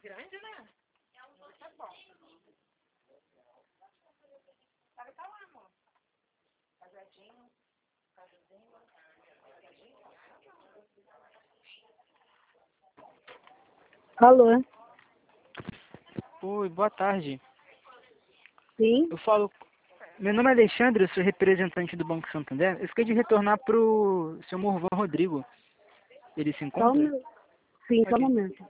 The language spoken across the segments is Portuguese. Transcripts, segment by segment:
Grande, né? Tá bom. Tá lá, amor. Casadinho, casadinho. Alô? Oi, boa tarde. Sim? Eu falo. Meu nome é Alexandre, eu sou representante do Banco Santander. Eu fiquei de retornar pro seu Morvan Rodrigo. Ele se Só um encontra? minuto. Sim, só um Ok. momento.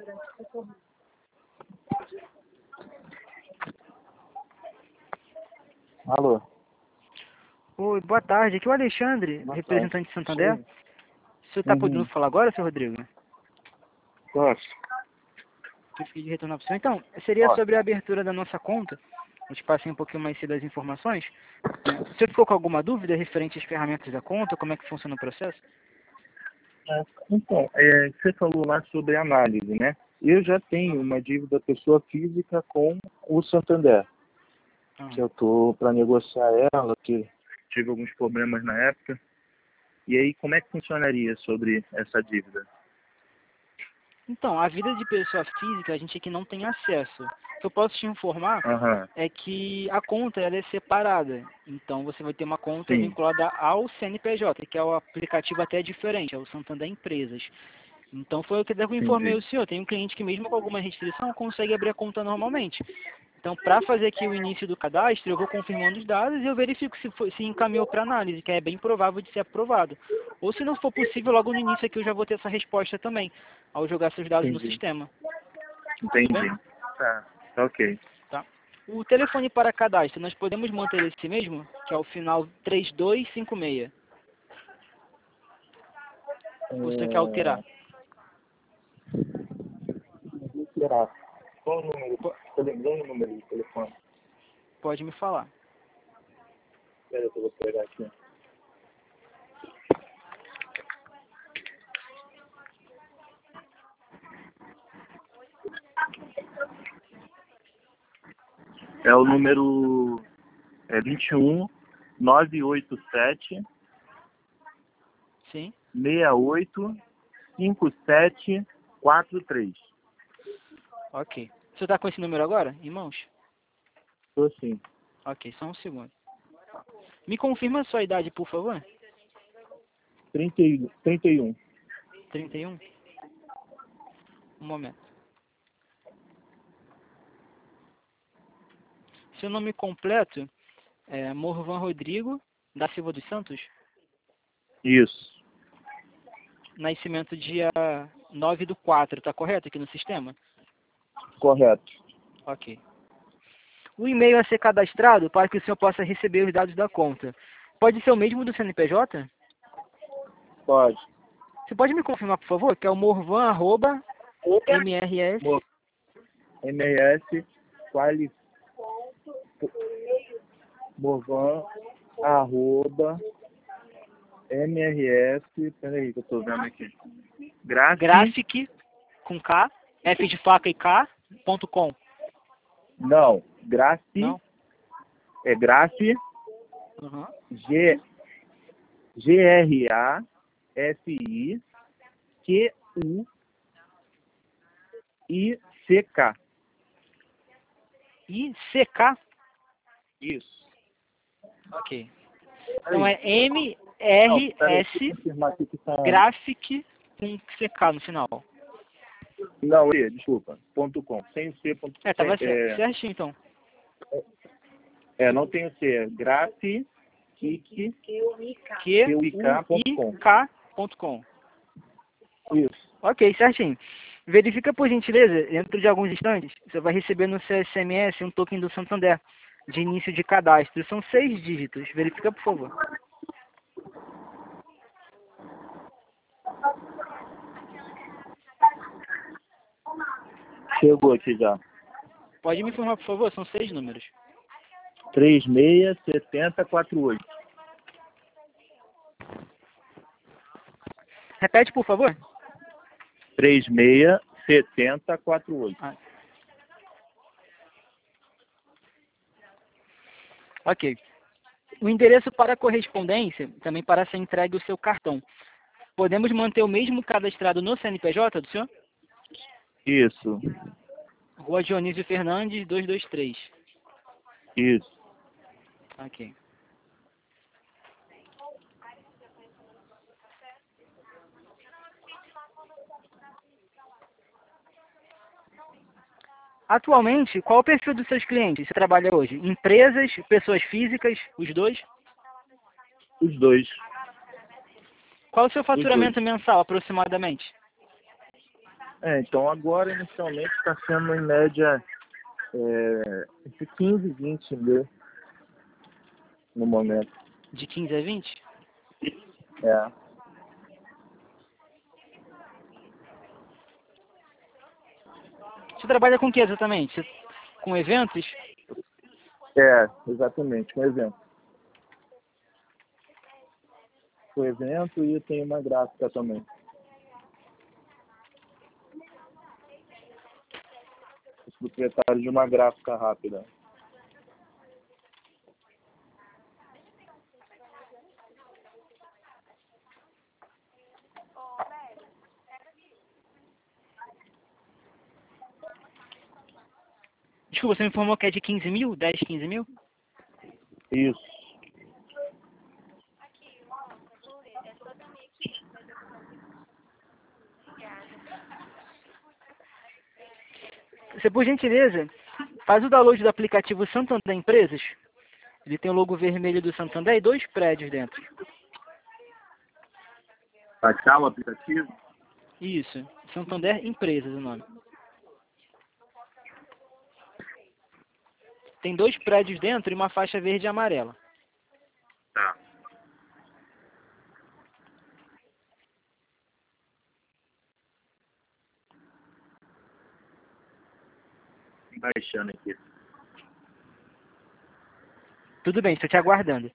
Alô? Oi, boa tarde. Aqui é o Alexandre, Boa representante de Santander. Sim. O senhor está Uhum. podendo falar agora, seu Rodrigo? Posso? Eu fiquei de retornar para o senhor. Então, seria Posso. sobre a abertura da nossa conta. Eu te passei um pouquinho mais cedo as informações. O senhor ficou com alguma dúvida referente às ferramentas da conta? Como é que funciona o processo? Então, você falou lá sobre análise, né? Eu já tenho uma dívida pessoa física com o Santander, Ah. que eu tô para negociar ela, que tive alguns problemas na época. E aí, como é que funcionaria sobre essa dívida? Então, a vida de pessoa física, a gente aqui não tem acesso. O que eu posso te informar Aham, é que a conta ela é separada. Então, você vai ter uma conta sim, vinculada ao CNPJ, que é o aplicativo até diferente, é o Santander Empresas. Então, foi o que eu informei entendi. o senhor. Tem um cliente que, mesmo com alguma restrição, consegue abrir a conta normalmente. Então, para fazer aqui o início do cadastro, eu vou confirmando os dados e eu verifico se encaminhou para análise, que é bem provável de ser aprovado. Ou se não for possível, logo no início aqui eu já vou ter essa resposta também, ao jogar seus dados no Entendi. sistema. Tudo bem? Entendi. Tá ok. Tá. O telefone para cadastro, nós podemos manter esse mesmo, que é o final 3256. Ou você quer alterar? Vou esperar. Qual o número? Po- Tô lembrando o número do telefone. Pode me falar. Espera que eu vou pegar aqui. É o número 21 987 Sim? 68 5743. Ok. Você está com esse número agora, em mãos? Tô sim. Ok, só um segundo. Me confirma a sua idade, por favor. 31. 31? Um momento. Seu nome completo é Morvan Rodrigo da Silva dos Santos. Isso. Nascimento dia 9/4, tá correto aqui no sistema? Correto. Ok. O e-mail a ser cadastrado para que o senhor possa receber os dados da conta. Pode ser o mesmo do CNPJ? Pode. Você pode me confirmar, por favor, que é o morvan@mrs. Mo- MS quali Movan arroba MRS. Peraí que eu tô vendo aqui. Graphic com K, F de faca e K, .com. Não. Grafi. Não? É Grafi. Uhum. GRAFI QUICK. E CK? Isso. Ok. Então é Não, peraí, deixa MRS eu confirmar aqui que tá. Graphic com CK no final. Não, desculpa. .com. Sem o C. Tava certinho então. Não tem o C. É Grafi QUIC. QUIK.com. Isso. Ok, certinho. Verifica por gentileza, dentro de alguns instantes, você vai receber no seu SMS um token do Santander, de início de cadastro. São 6 dígitos. Verifica, por favor. Chegou aqui já. Pode me informar, por favor? São 6 números. 367048. Repete, por favor. 367048. Ok. O endereço para correspondência, também para ser entregue o seu cartão. Podemos manter o mesmo cadastrado no CNPJ do senhor? Isso. Rua Dionísio Fernandes, 223. Isso. Ok. Atualmente, qual é o perfil dos seus clientes? Você trabalha hoje? Empresas, pessoas físicas, os dois? Os dois. Qual é o seu faturamento mensal, aproximadamente? Então agora inicialmente está sendo em média entre 15 e 20 mil no momento. De 15 a 20? É. Você trabalha com o que exatamente? Com eventos? Exatamente, com evento. Com evento e tem uma gráfica também. Sou proprietário de uma gráfica rápida. Desculpa, você me informou que é de 15 mil? 10, 15 mil? Isso. Você, por gentileza, faz o download do aplicativo Santander Empresas. Ele tem o logo vermelho do Santander e 2 prédios dentro. Baixar o aplicativo? Isso. Santander Empresas o nome. Tem 2 prédios dentro e uma faixa verde e amarela. Tá. Baixando aqui. Tudo bem, estou te aguardando.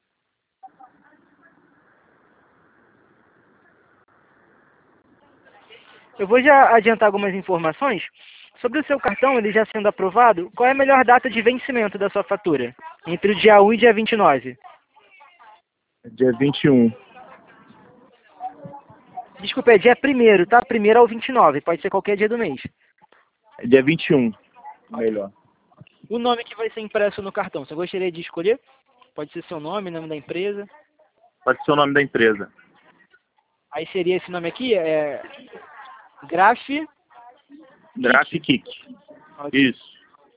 Eu vou já adiantar algumas informações. Sobre o seu cartão, ele já sendo aprovado, qual é a melhor data de vencimento da sua fatura? Entre o dia 1 e dia 29. Dia 21. Desculpa, é dia 1º, tá? 1º ao 29, pode ser qualquer dia do mês. Dia 21. Melhor. O nome que vai ser impresso no cartão, você gostaria de escolher? Pode ser seu nome, nome da empresa. Pode ser o nome da empresa. Aí seria esse nome aqui, Graf. Grafikick. Isso.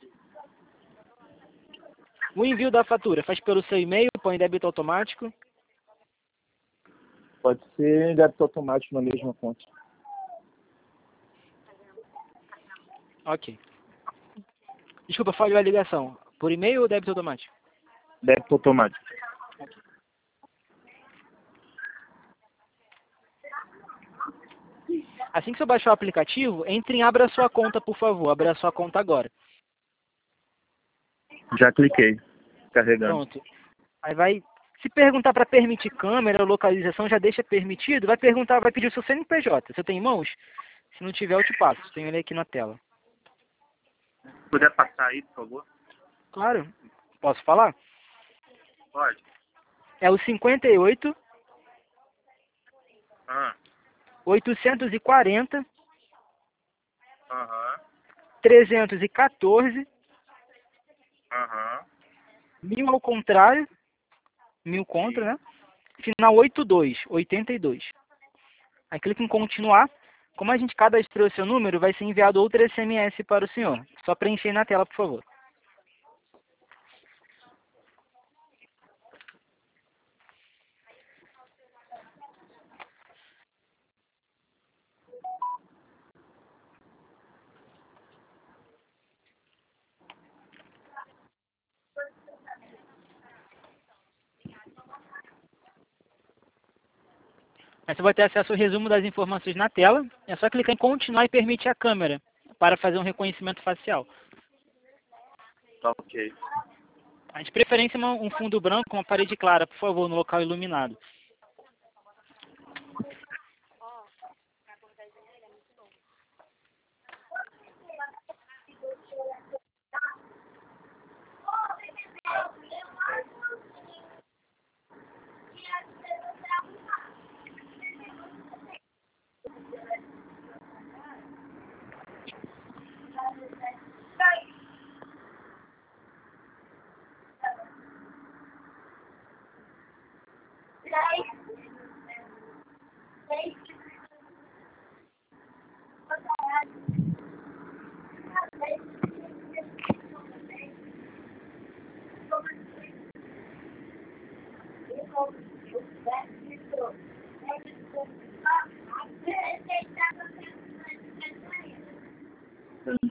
O envio da fatura, faz pelo seu e-mail, põe débito automático. Pode ser débito automático na mesma conta. Ok. Desculpa, falhou a ligação. Por e-mail ou débito automático? Débito automático. Assim que você baixar o aplicativo, entre em Abra Sua Conta, por favor. Abra Sua Conta agora. Já cliquei. Carregando. Pronto. Aí vai... Se perguntar para permitir câmera ou localização, já deixa permitido. Vai perguntar, vai pedir o seu CNPJ. Você tem em mãos? Se não tiver, eu te passo. Tenho ele aqui na tela. Se puder passar aí, por favor. Claro. Posso falar? Pode. É o 58 Ah. 840 Aham. 314 Aham. 1000 ao contrário, 1000 contra, né? Final 82. Aí clica em continuar. Como a gente cadastrou o seu número, vai ser enviado outro SMS para o senhor. Só preencher na tela, por favor. Aí você vai ter acesso ao resumo das informações na tela. É só clicar em continuar e permitir a câmera para fazer um reconhecimento facial. Tá ok. A de preferência um fundo branco com uma parede clara, por favor, no local iluminado.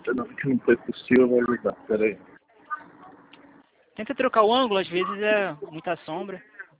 que não foi possível realizar. Peraí. Tenta trocar o ângulo, às vezes é muita sombra.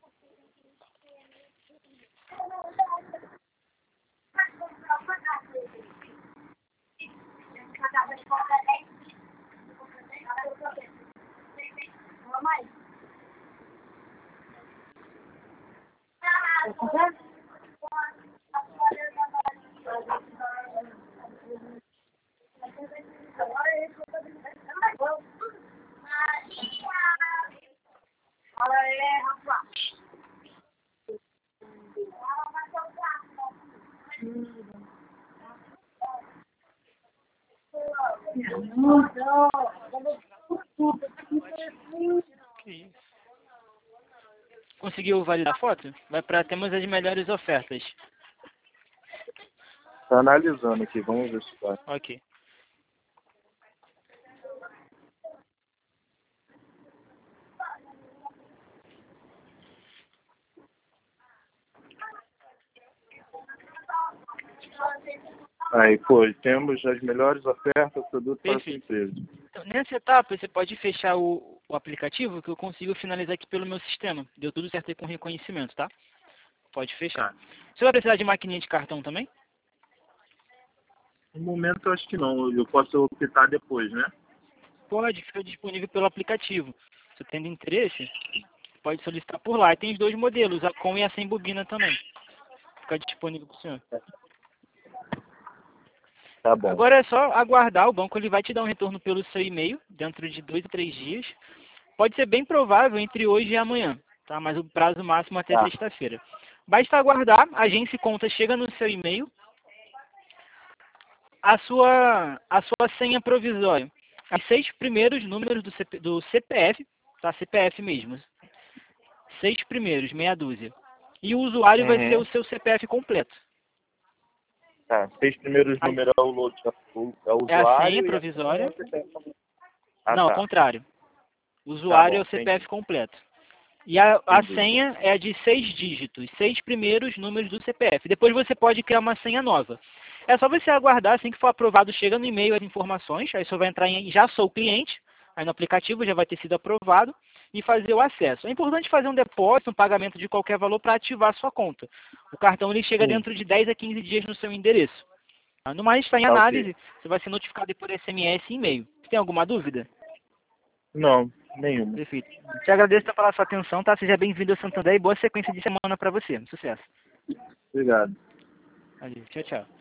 Conseguiu validar a foto? Vai para temos as melhores ofertas. Tá analisando aqui, vamos ver se tá. Ok. Aí, pô, temos as melhores ofertas, produto para a sua Perfeito. empresa. Então, nessa etapa, você pode fechar o aplicativo, que eu consigo finalizar aqui pelo meu sistema. Deu tudo certo aí com reconhecimento, tá? Pode fechar. Tá. Você vai precisar de maquininha de cartão também? No momento eu acho que não, eu posso optar depois, né? Pode, fica disponível pelo aplicativo. Se tendo interesse, pode solicitar por lá. E tem os dois modelos, a com e a sem bobina também. Fica disponível para o senhor. Tá bom. Agora é só aguardar, o banco ele vai te dar um retorno pelo seu e-mail, dentro de 2 a 3 dias. Pode ser bem provável entre hoje e amanhã, tá? Mas o prazo máximo até Tá. sexta-feira. Basta aguardar, a agência e conta chega no seu e-mail, a sua senha provisória. Os 6 primeiros números do CPF, tá? CPF mesmo. 6 primeiros, meia dúzia. E o usuário vai ser o seu CPF completo. Tá, 6 primeiros números é o usuário. É a senha e provisória. Ah, Não, ao tá. contrário. O usuário bom, é o CPF entendi. completo. E a Entendi. senha é de 6 dígitos, 6 primeiros números do CPF. Depois você pode criar uma senha nova. É só você aguardar, assim que for aprovado, chega no e-mail as informações, aí você vai entrar em já sou cliente, aí no aplicativo já vai ter sido aprovado, e fazer o acesso. É importante fazer um depósito, um pagamento de qualquer valor para ativar a sua conta. O cartão ele chega Sim. dentro de 10 a 15 dias no seu endereço. No mais, está em Tá, ok. análise, você vai ser notificado por SMS e e-mail. Tem alguma dúvida? Não, nenhuma. Perfeito. Te agradeço pela sua atenção, tá? Seja bem-vindo ao Santander e boa sequência de semana para você. Sucesso. Obrigado. Valeu. Tchau, tchau.